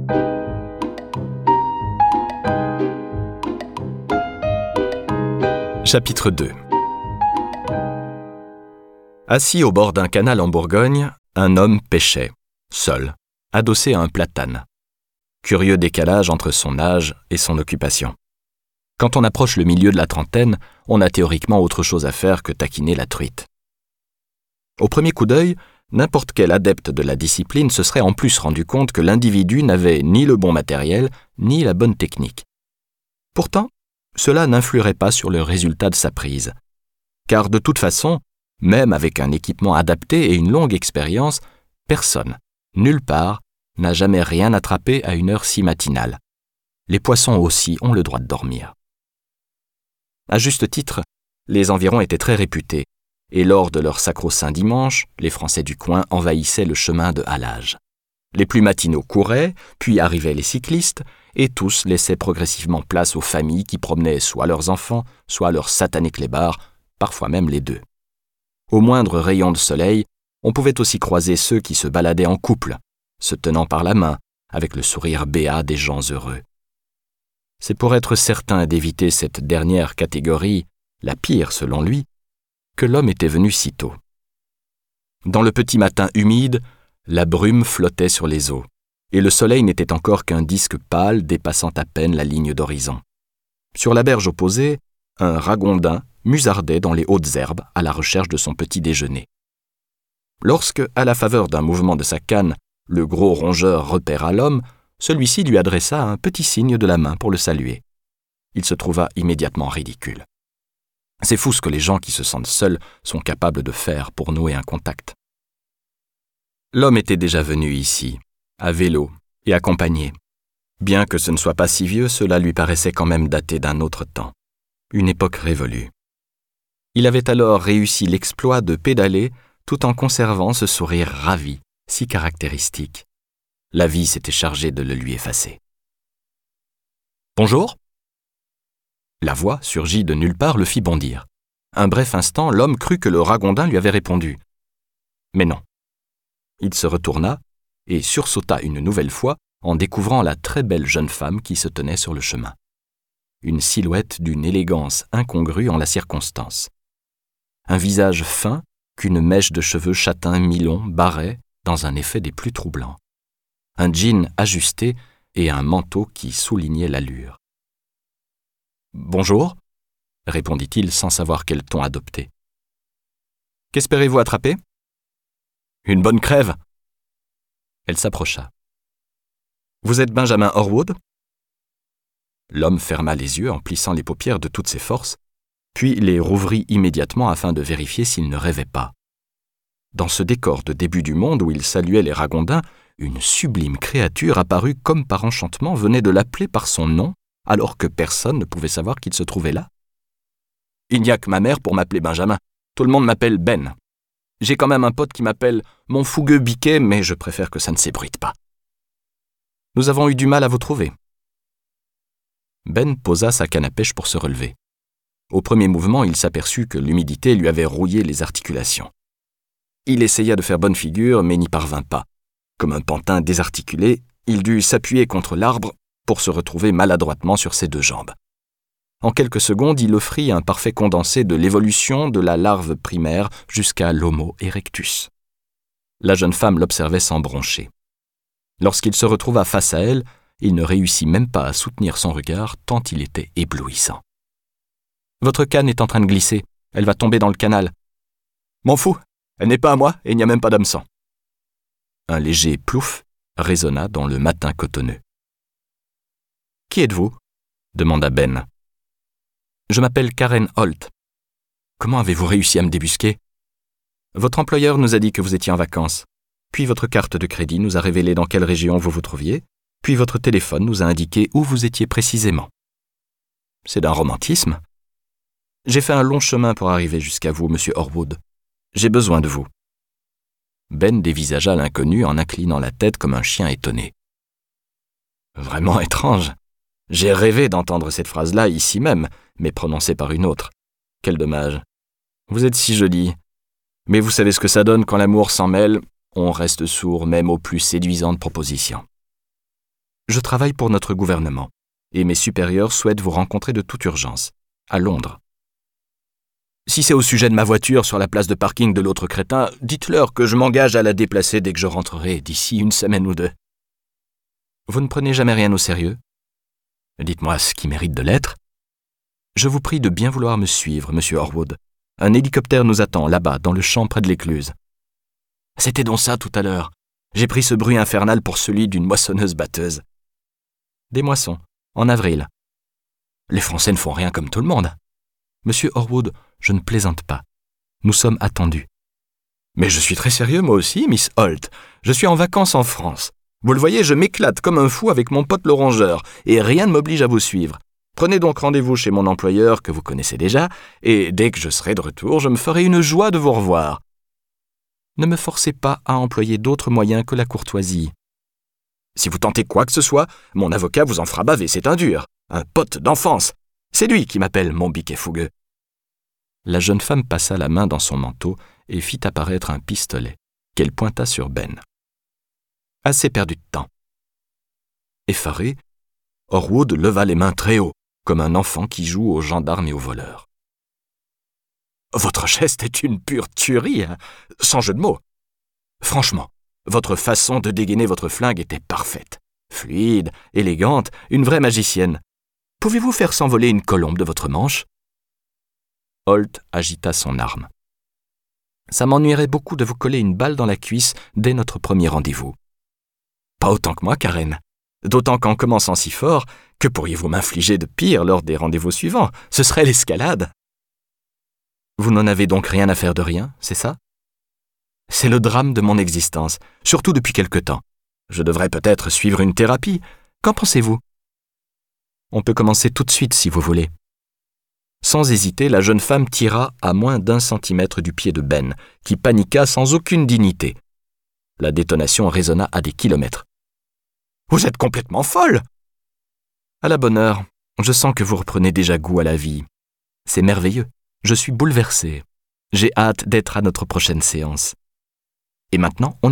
Chapitre 2. Assis au bord d'un canal en Bourgogne, un homme pêchait, seul, adossé à un platane. Curieux décalage entre son âge et son occupation. Quand on approche le milieu de la trentaine, on a théoriquement autre chose à faire que taquiner la truite. Au premier coup d'œil, n'importe quel adepte de la discipline se serait en plus rendu compte que l'individu n'avait ni le bon matériel, ni la bonne technique. Pourtant, cela n'influerait pas sur le résultat de sa prise. Car de toute façon, même avec un équipement adapté et une longue expérience, personne, nulle part, n'a jamais rien attrapé à une heure si matinale. Les poissons aussi ont le droit de dormir. À juste titre, les environs étaient très réputés, et lors de leur sacro-saint dimanche, les Français du coin envahissaient le chemin de halage. Les plus matinaux couraient, puis arrivaient les cyclistes, et tous laissaient progressivement place aux familles qui promenaient soit leurs enfants, soit leurs satanés clébards, parfois même les deux. Au moindre rayon de soleil, on pouvait aussi croiser ceux qui se baladaient en couple, se tenant par la main, avec le sourire béat des gens heureux. C'est pour être certain d'éviter cette dernière catégorie, la pire selon lui, que l'homme était venu si tôt. Dans le petit matin humide, la brume flottait sur les eaux, et le soleil n'était encore qu'un disque pâle dépassant à peine la ligne d'horizon. Sur la berge opposée, un ragondin musardait dans les hautes herbes à la recherche de son petit déjeuner. Lorsque, à la faveur d'un mouvement de sa canne, le gros rongeur repéra l'homme, celui-ci lui adressa un petit signe de la main pour le saluer. Il se trouva immédiatement ridicule. C'est fou ce que les gens qui se sentent seuls sont capables de faire pour nouer un contact. L'homme était déjà venu ici, à vélo et accompagné. Bien que ce ne soit pas si vieux, cela lui paraissait quand même daté d'un autre temps, une époque révolue. Il avait alors réussi l'exploit de pédaler tout en conservant ce sourire ravi, si caractéristique. La vie s'était chargée de le lui effacer. « Bonjour !» La voix, surgie de nulle part, le fit bondir. Un bref instant, l'homme crut que le ragondin lui avait répondu. Mais non. Il se retourna et sursauta une nouvelle fois en découvrant la très belle jeune femme qui se tenait sur le chemin. Une silhouette d'une élégance incongrue en la circonstance. Un visage fin qu'une mèche de cheveux châtains mi-longs barrait dans un effet des plus troublants. Un jean ajusté et un manteau qui soulignaient l'allure. « Bonjour », répondit-il sans savoir quel ton adopter. « Qu'espérez-vous attraper ?»« Une bonne crève !» Elle s'approcha. « Vous êtes Benjamin Horwood ?» L'homme ferma les yeux en plissant les paupières de toutes ses forces, puis les rouvrit immédiatement afin de vérifier s'il ne rêvait pas. Dans ce décor de début du monde où il saluait les ragondins, une sublime créature apparue comme par enchantement venait de l'appeler par son nom, alors que personne ne pouvait savoir qu'il se trouvait là. « Il n'y a que ma mère pour m'appeler Benjamin. Tout le monde m'appelle Ben. J'ai quand même un pote qui m'appelle mon fougueux biquet, mais je préfère que ça ne s'ébruite pas. Nous avons eu du mal à vous trouver. » Ben posa sa canne à pêche pour se relever. Au premier mouvement, il s'aperçut que l'humidité lui avait rouillé les articulations. Il essaya de faire bonne figure, mais n'y parvint pas. Comme un pantin désarticulé, il dut s'appuyer contre l'arbre pour se retrouver maladroitement sur ses deux jambes. En quelques secondes, il offrit un parfait condensé de l'évolution de la larve primaire jusqu'à l'Homo erectus. La jeune femme l'observait sans broncher. Lorsqu'il se retrouva face à elle, il ne réussit même pas à soutenir son regard tant il était éblouissant. « Votre canne est en train de glisser. Elle va tomber dans le canal. »« M'en fous. Elle n'est pas à moi et il n'y a même pas d'hameçon. » Un léger plouf résonna dans le matin cotonneux. « Qui êtes-vous » demanda Ben. « Je m'appelle Karen Holt. »« Comment avez-vous réussi à me débusquer ?»« Votre employeur nous a dit que vous étiez en vacances. Puis votre carte de crédit nous a révélé dans quelle région vous vous trouviez. Puis votre téléphone nous a indiqué où vous étiez précisément. » C'est d'un romantisme. J'ai fait un long chemin pour arriver jusqu'à vous, monsieur Horwood. J'ai besoin de vous. Ben dévisagea l'inconnu en inclinant la tête comme un chien étonné. Vraiment étrange. J'ai rêvé d'entendre cette phrase-là ici même, mais prononcée par une autre. Quel dommage. Vous êtes si jolie. Mais vous savez ce que ça donne quand l'amour s'en mêle, on reste sourd même aux plus séduisantes propositions. Je travaille pour notre gouvernement, et mes supérieurs souhaitent vous rencontrer de toute urgence, à Londres. Si c'est au sujet de ma voiture sur la place de parking de l'autre crétin, dites-leur que je m'engage à la déplacer dès que je rentrerai d'ici une semaine ou deux. Vous ne prenez jamais rien au sérieux? Dites-moi ce qui mérite de l'être. Je vous prie de bien vouloir me suivre, monsieur Horwood. Un hélicoptère nous attend, là-bas, dans le champ près de l'écluse. C'était donc ça tout à l'heure. J'ai pris ce bruit infernal pour celui d'une moissonneuse-batteuse. Des moissons, en avril. Les Français ne font rien comme tout le monde. Monsieur Horwood, je ne plaisante pas. Nous sommes attendus. Mais je suis très sérieux, moi aussi, Miss Holt. Je suis en vacances en France. Vous le voyez, je m'éclate comme un fou avec mon pote le rongeur, et rien ne m'oblige à vous suivre. Prenez donc rendez-vous chez mon employeur, que vous connaissez déjà, et dès que je serai de retour, je me ferai une joie de vous revoir. Ne me forcez pas à employer d'autres moyens que la courtoisie. Si vous tentez quoi que ce soit, mon avocat vous en fera baver, c'est un dur. Un pote d'enfance. C'est lui qui m'appelle mon biquet fougueux. La jeune femme passa la main dans son manteau et fit apparaître un pistolet, qu'elle pointa sur Ben. Assez perdu de temps. Effaré, Horwood leva les mains très haut, comme un enfant qui joue aux gendarmes et aux voleurs. « Votre geste est une pure tuerie, hein, sans jeu de mots. Franchement, votre façon de dégainer votre flingue était parfaite. Fluide, élégante, une vraie magicienne. Pouvez-vous faire s'envoler une colombe de votre manche ?» Holt agita son arme. « Ça m'ennuierait beaucoup de vous coller une balle dans la cuisse dès notre premier rendez-vous. » « Pas autant que moi, Karen. D'autant qu'en commençant si fort, que pourriez-vous m'infliger de pire lors des rendez-vous suivants? Ce serait l'escalade. » « Vous n'en avez donc rien à faire de rien, c'est ça? » « C'est le drame de mon existence, surtout depuis quelque temps. Je devrais peut-être suivre une thérapie. Qu'en pensez-vous? » « On peut commencer tout de suite, si vous voulez. » Sans hésiter, la jeune femme tira à moins d'1 centimètre du pied de Ben, qui paniqua sans aucune dignité. La détonation résonna à des kilomètres. « Vous êtes complètement folle !»« À la bonne heure, je sens que vous reprenez déjà goût à la vie. C'est merveilleux. Je suis bouleversé. J'ai hâte d'être à notre prochaine séance. Et maintenant, on y va. »